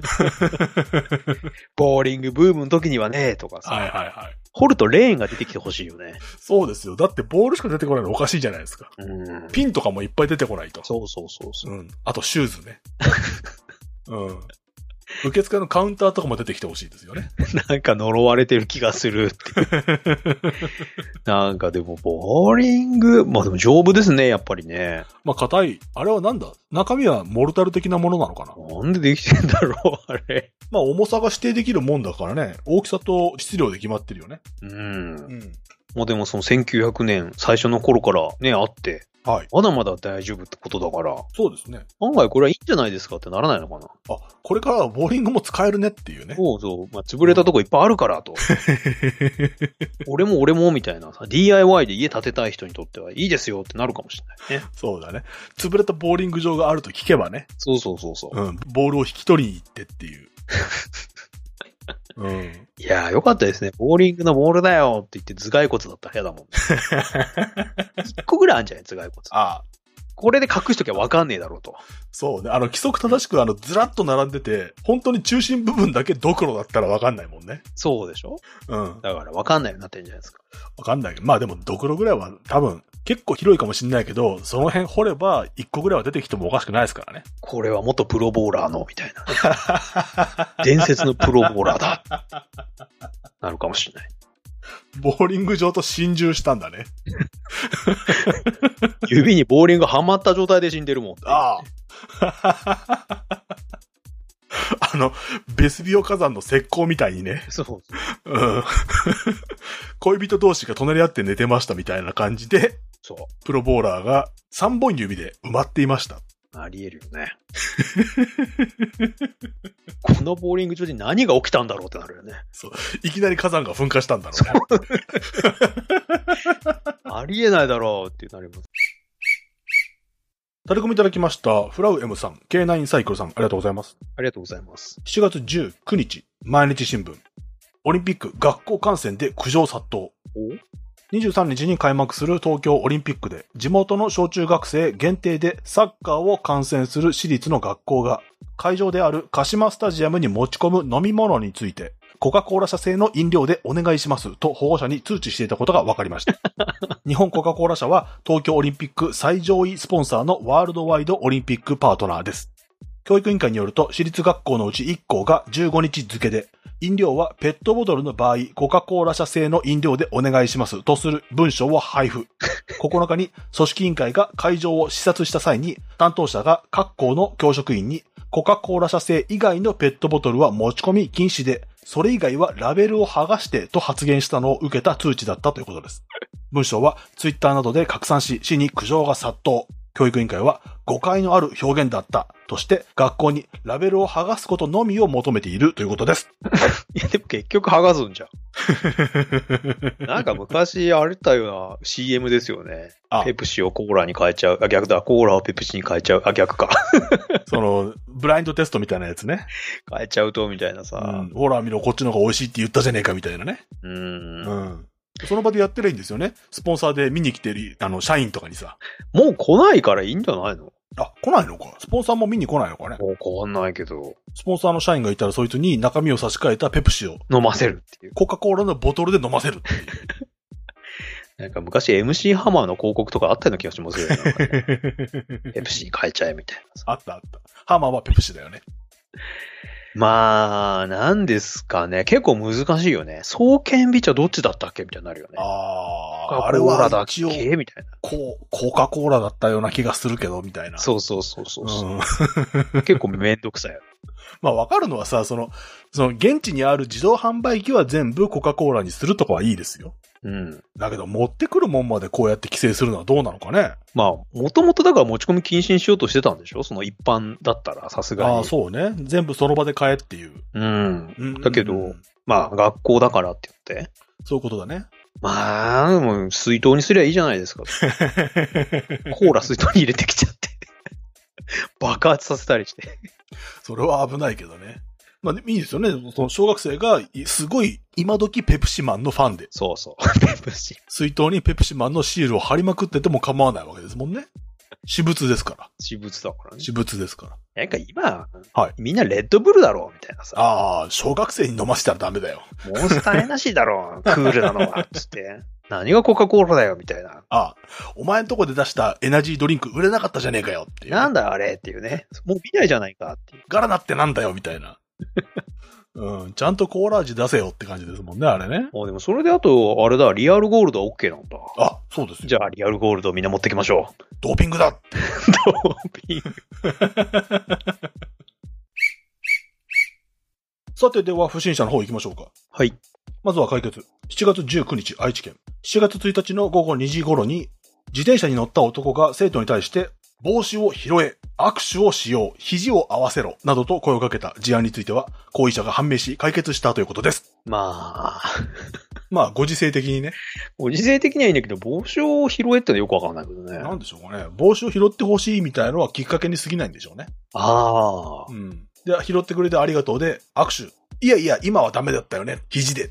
ボーリングブームの時にはね、とかさ。 はいはいはい。 掘るとレーンが出てきてほしいよね。 そうですよ。だってボールしか出てこないのおかしいじゃないですか。 うん、 ピンとかもいっぱい出てこないと。 そうそうそうそう。 うん。あとシューズね。うん。受付のカウンターとかも出てきてほしいですよね。 なんか呪われてる気がするって。なんかでも、ボーリング、まあでも丈夫ですね、やっぱりね。 まあ硬い。あれはなんだ？中身はモルタル的なものなのかな？ なんでできてんだろう、あれ。 まあ重さが指定できるもんだからね。大きさと質量で決まってるよね。 うん。うん。まあでもそのせんきゅうひゃくねん最初の頃からね、あって。 はい。 まだまだ大丈夫ってことだから。 そうですね。 案外これはいいんじゃないですかってならないのかな。 あ、これからはボーリングも使えるねっていうね。 そうそう。まあ、潰れたとこいっぱいあるからと。俺も俺もみたいなさ、ディーアイワイ で家建てたい人にとってはいいですよってなるかもしれないね。 そうだね。潰れたボーリング場があると聞けばね。 そうそうそうそう。 うん。ボールを引き取りに行ってっていう。うん、 いやーよかったですね。ボーリングのボールだよって言って頭蓋骨だったら嫌だもん、ね。一個ぐらいあるんじゃない頭蓋骨。 ああ。 これで隠しときゃわかんねえだろうと。 そうね。あの、規則正しくあの、ずらっと並んでて、本当に中心部分だけドクロだったらわかんないもんね。 そうでしょ？ うん。 だからわかんないようになってるんじゃないですか。 わかんないけど、まあでもドクロぐらいは多分、結構広いかもしれないけど、その辺掘れば一個ぐらいは出てきてもおかしくないですからね。 これは元プロボーラーの、みたいな。伝説のプロボーラーだ。なるかもしれない。 ボーリング場と心中したんだね。 指にボーリングはまった状態で死んでるもん。 ああ。あの、ベスビオ火山の石膏みたいにね。 そうそう。 うん。恋人同士が隣り合って寝てましたみたいな感じで、 そう。 プロボーラーがさんぼん指で埋まっていました。 あり得るよね。このボーリング場で何が起きたんだろうってなるよね。 そう。いきなり火山が噴火したんだろうね。 ありえないだろうってなります。 タレコミいただきました。フラウ M さん、ケーナイン サイクルさん、ありがとうございます。 ありがとうございます。 しちがつじゅうくにち、毎日新聞。オリンピック学校観戦で苦情殺到。にじゅうさんにちに開幕する東京オリンピックで、地元の小中学生限定でサッカーを観戦する私立の学校が、会場である鹿島スタジアムに持ち込む飲み物について、コカ・コーラ社製の飲料でお願いしますと保護者に通知していたことが分かりました。日本コカ・コーラ社は東京オリンピック最上位スポンサーのワールドワイドオリンピックパートナーです。教育委員会によると、私立学校のうちいっこうがじゅうごにち付で、飲料はペットボトルの場合、コカ・コーラ社製の飲料でお願いしますとする文章を配布。ここのかに組織委員会が会場を視察した際に、担当者が各校の教職員に、コカ・コーラ社製以外のペットボトルは持ち込み禁止で、それ以外はラベルを剥がしてと発言したのを受けた通知だったということです。文章はツイッターなどで拡散し、市に苦情が殺到。教育委員会は誤解のある表現だったとして学校にラベルを剥がすことのみを求めているということです。 いやでも結局剥がすんじゃん。なんか昔あれたような シーエム ですよね。ああペプシをコーラに変えちゃう。あ、逆だ。コーラをペプシに変えちゃう。あ、逆か。 その、ブラインドテストみたいなやつね。 変えちゃうとみたいなさ。 うん、ほら見ろ、こっちの方が美味しいって言ったじゃねえかみたいなね。 うーん。 うん。その場でやってりゃいいんですよね。スポンサーで見に来てる、あの、社員とかにさ。 もう来ないからいいんじゃないの？ あ、来ないのか。スポンサーも見に来ないのかね。 もう来ないけど。 スポンサーの社員がいたらそいつに中身を差し替えたペプシを飲ませるっていう。 コカ・コーラのボトルで飲ませるっていう。 なんか昔 エムシー ハマーの広告とかあったような気がしますよね。ねペプシに変えちゃえみたいな。 あったあった。ハマーはペプシだよね。 まあ、なんですかね。結構難しいよね。創建ビ茶どっちだったっけみたいになるよね。 ああ、あれは一応みたいな。 こう、コカ・コーラだったような気がするけど、みたいな。 そうそうそうそう、うん。結構めんどくさいよ。 まあわかるのはさ、その、その現地にある自動販売機は全部コカ・コーラにするとかはいいですよ。 うん。 だけど持ってくるもんまでこうやって規制するのはどうなのかね。 まあ、もともとだから持ち込み禁止にしようとしてたんでしょ？その一般だったらさすがに。 ああ、そうね。全部その場で買えっていう。 うん。うん、だけど、うん、まあ学校だからって言って。 そういうことだね。 まあ、もう水筒にすりゃいいじゃないですか。コーラ水筒に入れてきちゃって。爆発させたりして。 それは危ないけどね。まあ、いいですよね。その小学生が、すごい、今時ペプシマンのファンで。 そうそう。ペプシ。 水筒にペプシマンのシールを貼りまくってても構わないわけですもんね。私物ですから。 私物だからね。 私物ですから。 なんか今、 はい。 みんなレッドブルだろうみたいなさ。 ああ、小学生に飲ませたらダメだよ。 モンスターエナジーだろう。クールなのは。つって。何がコカ・コーラだよみたいな。 ああ、お前んとこで出したエナジードリンク売れなかったじゃねえかよっていう、ね。 なんだあれっていうね。もう見ないじゃないかっていう。 ガラナってなんだよみたいな。うん、ちゃんとコーラ味出せよって感じですもんね、あれね。 あ、でもそれであと、あれだ、リアルゴールドは OK なんだ。 あ、そうですよ。 じゃあ、リアルゴールドみんな持ってきましょう。 ドーピングだって。 ドーピング。 さて、では、不審者の方行きましょうか。 はい。 まずは解決。しちがつじゅうくにち、愛知県。しちがつついたちのごごにじ頃に、自転車に乗った男が生徒に対して、帽子を拾え、握手をしよう、肘を合わせろ、などと声をかけた事案については、行為者が判明し解決したということです。 まあ。 まあ、ご時世的にね。 ご時世的にはいいんだけど、帽子を拾えってのはよくわかんないけどね。 なんでしょうかね。帽子を拾ってほしいみたいなのはきっかけに過ぎないんでしょうね。 ああ。 うん。で、拾ってくれてありがとうで、握手。いやいや、今はダメだったよね。肘で。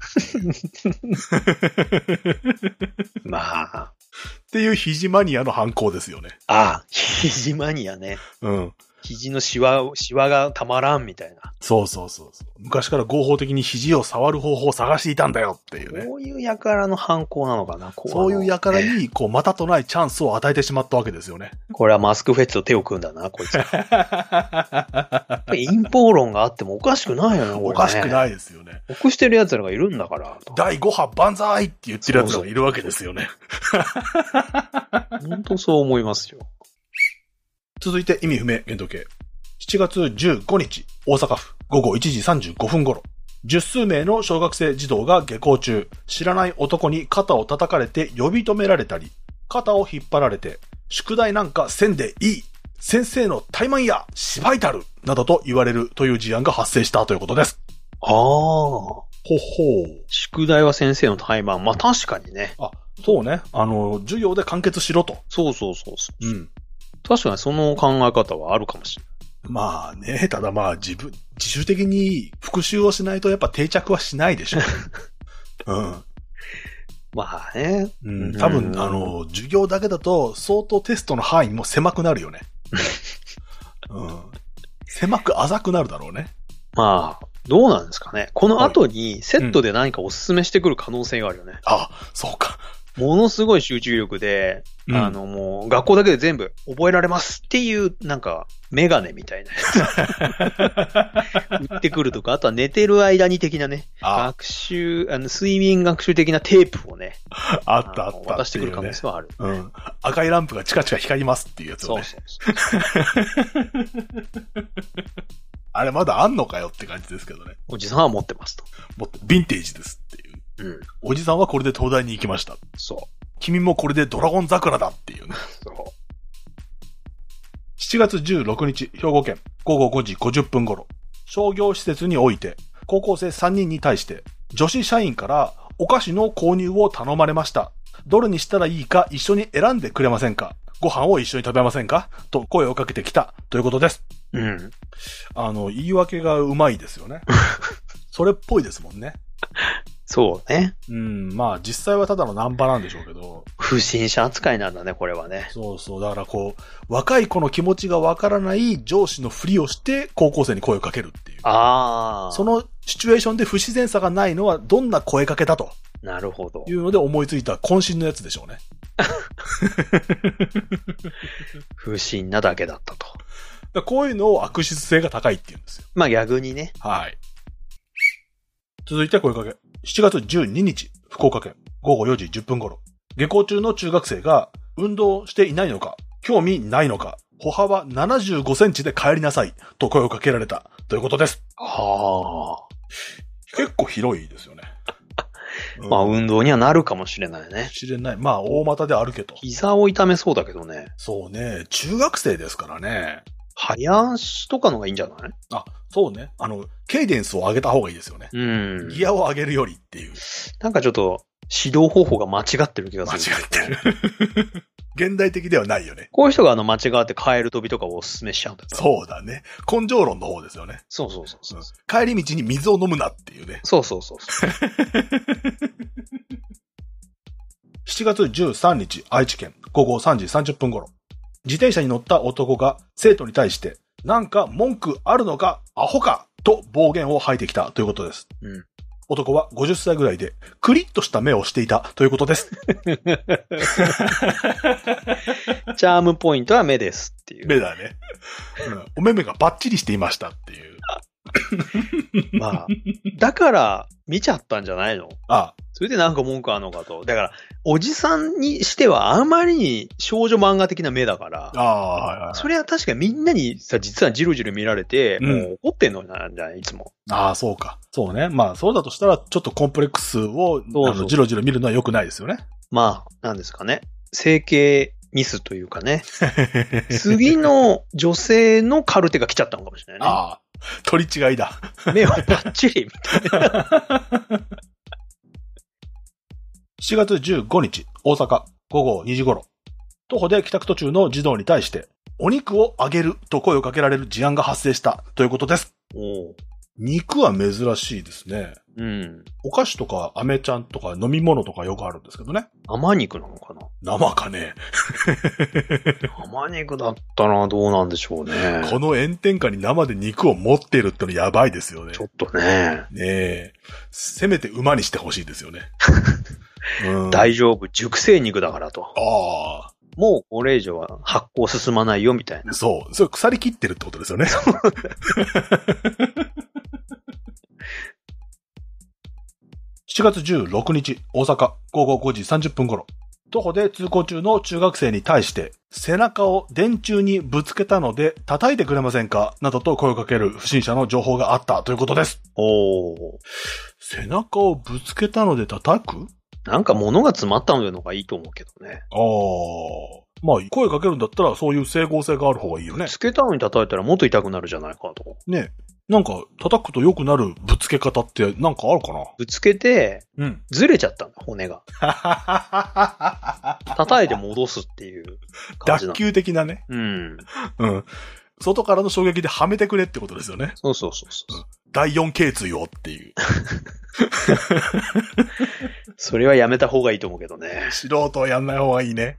まあ。 っていう肘マニアの犯行ですよね。 ああ、肘マニアね。 うん。 肘のシワ、シワがたまらんみたいな。 そうそうそうそう。昔から合法的に肘を触る方法を探していたんだよっていうね。 こういう輩の犯行なのかな。 こうそういう輩に、こう、またとないチャンスを与えてしまったわけですよね。 これはマスクフェチと手を組んだな、こいつは。陰謀論があってもおかしくないよね、これね。 おかしくないですよね。 臆してる奴らがいるんだから。 だいご波万歳って言ってる奴らがいるわけですよね。 本当そう思いますよ。 続いて意味不明限度計。しちがつじゅうごにち、大阪府ごごいちじさんじゅうごふん頃、十数名の小学生児童が下校中、知らない男に肩を叩かれて呼び止められたり、肩を引っ張られて、宿題なんかせんでいい先生の怠慢やシバイタルなどと言われるという事案が発生したということです。 ああ。ほほう。 宿題は先生の怠慢。まあ確かにね。 あ、そうね。あの、授業で完結しろと。 そうそうそうそう。 うん。 確かにその考え方はあるかもしれない。 まあね、ただまあ自分、自主的に復習をしないとやっぱ定着はしないでしょう。うん。 まあね。 うん。多分、あの、授業だけだと相当テストの範囲も狭くなるよね。うん。狭く浅くなるだろうね。 まあ、どうなんですかね。この後にセットで何かおすすめしてくる可能性があるよね。うん、 あ、そうか。 ものすごい集中力で、うん、あのもう学校だけで全部覚えられますっていうなんかメガネみたいなやつ売ってくるとか、あとは寝てる間に的なね、学習、あの睡眠学習的なテープをね、 あったあった、ね、 渡してくる可能性はある。 うん。赤いランプがチカチカ光りますっていうやつをね。そうそうそう。あれまだあんのかよって感じですけどね。 おじさんは持ってますと。 持って、ヴィンテージですっていう。うん。おじさんはこれで東大に行きました。 そう。 君もこれでドラゴン桜だっていうね。そう。しちがつじゅうろくにち、兵庫県、ごごごじごじゅっぷん頃、商業施設において、高校生さんにんに対して、女子社員からお菓子の購入を頼まれました。どれにしたらいいか一緒に選んでくれませんか？ご飯を一緒に食べませんか？と声をかけてきたということです。 うん。 あの、言い訳がうまいですよね。それっぽいですもんね。 そうね。 うん、まあ実際はただのナンパなんでしょうけど。 不審者扱いなんだね、これはね。 そうそう。だからこう、若い子の気持ちがわからない上司のふりをして高校生に声をかけるっていう。 ああ。 そのシチュエーションで不自然さがないのはどんな声かけだと。 なるほど。 いうので思いついた渾身のやつでしょうね。 不審なだけだったと。 だこういうのを悪質性が高いっていうんですよ。 まあ逆にね。 はい。続いて声かけ。しちがつじゅうににち、福岡県、ごごよじじゅっぷん頃。下校中の中学生が、運動していないのか、興味ないのか、歩幅ななじゅうごセンチで帰りなさい、と声をかけられた、ということです。 はあ。 結構広いですよね。 うん、まあ運動にはなるかもしれないね。 知れない。まあ大股で歩けと。 膝を痛めそうだけどね。 そうね。中学生ですからね。 早足とかのがいいんじゃない？ あ、そうね。あの、ケイデンスを上げた方がいいですよね。 うん。 ギアを上げるよりっていう。 なんかちょっと、指導方法が間違ってる気がする。 間違ってる。現代的ではないよね。 こういう人があの間違ってカエル飛びとかをおすすめしちゃうんだよ。 そうだね。根性論の方ですよね。 そうそうそうそう、うん。 帰り道に水を飲むなっていうね。 そうそうそうそう。 しちがつじゅうさんにち、愛知県、ごごさんじさんじゅっぷん頃。自転車に乗った男が生徒に対して、なんか文句あるのか、アホかと暴言を吐いてきたということです。 うん、 男はごじゅっさいぐらいで、クリッとした目をしていたということです。 チャームポイントは目ですっていう。 目だね。うん、お目目がバッチリしていましたっていう。 まあ、だから見ちゃったんじゃないの？ ああ。 それでなんか文句あるのかと。だから、おじさんにしてはあまりに少女漫画的な目だから。 ああ、はいはい。 それは確かみんなにさ、実はジロジロ見られて、うん、もう怒ってんのなんじゃないいつも。 ああ、そうか。そうね。まあ、そうだとしたら、ちょっとコンプレックスを、そうそうあの、ジロジロ見るのは良くないですよね。 まあ、なんですかね。整形ミスというかね。次の女性のカルテが来ちゃったのかもしれないね。 ああ、取り違いだ。 目はバッチリみたいな。 しちがつじゅうごにち、大阪、ごごにじ頃。徒歩で帰宅途中の児童に対して、お肉をあげると声をかけられる事案が発生したということです。 お肉は珍しいですね。 うん。 お菓子とかアメちゃんとか飲み物とかよくあるんですけどね。 生肉なのかな？ 生かね。 生肉だったらどうなんでしょうね。 この炎天下に生で肉を持ってるってのやばいですよね。 ちょっとね。 ねえ。せめて馬にしてほしいですよね。 うん、大丈夫。熟成肉だからと。 ああ。 もうこれ以上は発酵進まないよみたいな。 そう。それ腐り切ってるってことですよね。しちがつじゅうろくにち、大阪、ごごごじさんじゅっぷん頃。徒歩で通行中の中学生に対して、背中を電柱にぶつけたので叩いてくれませんかなどと声をかける不審者の情報があったということです。 おー。 背中をぶつけたので叩く？ なんか物が詰まったのでのがいいと思うけどね。 ああ。 まあ、声かけるんだったらそういう整合性がある方がいいよね。 つけたのに叩いたらもっと痛くなるじゃないかと。 ね。なんか、叩くと良くなるぶつけ方ってなんかあるかな？ ぶつけて、うん。ずれちゃったんだ、骨が。叩いて戻すっていう感じな。 脱臼的なね。 うん。 うん。外からの衝撃ではめてくれってことですよね。 そうそうそうそう、うん。 だいよん頸椎をっていう。 それはやめた方がいいと思うけどね。 素人はやんない方がいいね。 うん。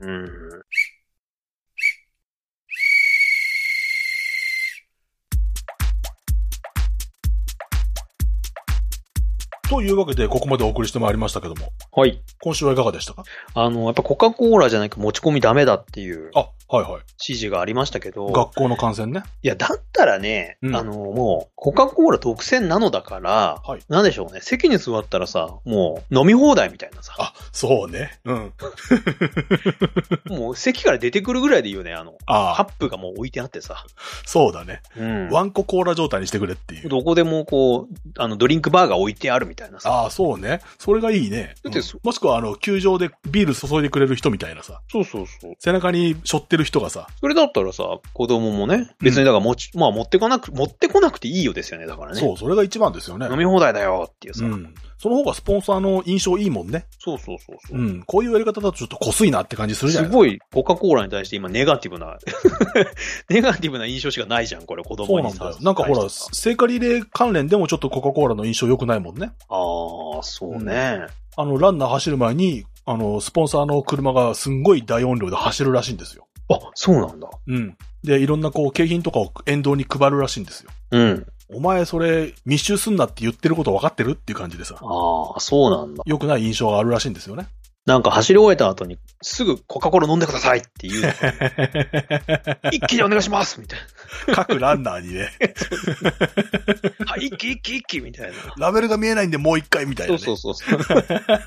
というわけで、ここまでお送りしてまいりましたけども。 はい。 今週はいかがでしたか？ あの、やっぱコカ・コーラじゃないか持ち込みダメだっていう。 あ、はいはい。 指示がありましたけど。 学校の観戦ね。 いや、だったらね、うん、あの、もう、コカ・コーラ独占なのだから、はい。なんでしょうね。席に座ったらさ、もう、飲み放題みたいなさ。 あ、そうね。うん。 もう、席から出てくるぐらいでいいよね、あの。あカップがもう置いてあってさ。 そうだね。 うん。 ワンココーラ状態にしてくれっていう。 どこでもこう、あの、ドリンクバーが置いてあるみたいなさ。 ああ、そうね。それがいいね。だって、うん、もしくは、あの、球場でビール注いでくれる人みたいなさ。 そうそうそう。 背中に背負ってる人がさ。 それだったらさ、子供もね、別にだから持ち、うん、まあ持ってこなく、持ってこなくていいよですよね、だからね。 そう、それが一番ですよね。 飲み放題だよっていうさ。 うん。その方がスポンサーの印象いいもんね。 そうそうそうそう。 うん。こういうやり方だとちょっとこすいなって感じするじゃないですか。 すごい、コカ・コーラに対して今ネガティブな、ネガティブな印象しかないじゃん、これ子供にさ。 そうなんだよ。なんかほら、聖火リレー関連でもちょっとコカ・コーラの印象良くないもんね。 ああ、そうね、 うん。あの、ランナー走る前に、あの、スポンサーの車がすんごい大音量で走るらしいんですよ。 あ、そうなんだ。 うん。で、いろんなこう、景品とかを沿道に配るらしいんですよ。 うん。 お前それ密集すんなって言ってること分かってるっていう感じでさ。 ああ、そうなんだ。 良くない印象があるらしいんですよね。 なんか走り終えた後にすぐコカ・コーラ飲んでくださいって言うの。一気にお願いしますみたいな。各ランナーにね。 はい、一気一気一気みたいな。 ラベルが見えないんでもう一回みたいな、ね。 そうそうそうそう。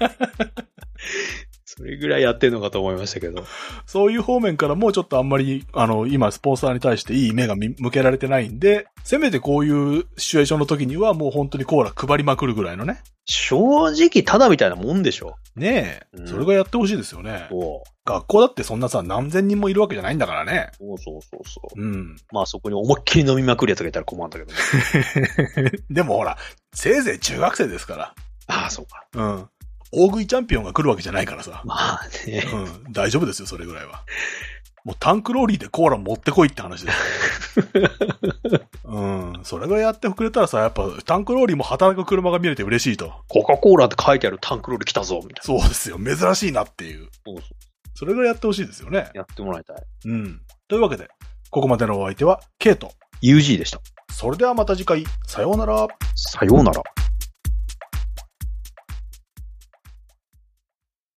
それぐらいやってんのかと思いましたけど。 そういう方面からもうちょっとあんまり、あの、今スポンサーに対していい目が向けられてないんで、せめてこういうシチュエーションの時にはもう本当にコーラ配りまくるぐらいのね。 正直ただみたいなもんでしょ。 ねえ、うん。それがやってほしいですよね。学校だってそんなさ、何千人もいるわけじゃないんだからね。 そうそうそうそう。 うん。 まあそこに思いっきり飲みまくるやつがいたら困るんだけどね。 でもほら、せいぜい中学生ですから。 ああ、そうか。 うん。大食いチャンピオンが来るわけじゃないからさ。 まあね。 うん。大丈夫ですよ、それぐらいは。もうタンクローリーでコーラ持ってこいって話です。うん。それぐらいやってくれたらさ、やっぱタンクローリーも働く車が見れて嬉しいと。 コカ・コーラって書いてあるタンクローリー来たぞ、みたいな。そうですよ。珍しいなっていう。そうそう。それぐらいやってほしいですよね。 やってもらいたい。 うん。というわけで、ここまでのお相手は、ケイト。 ユージー でした。 それではまた次回、さようなら。 さようなら。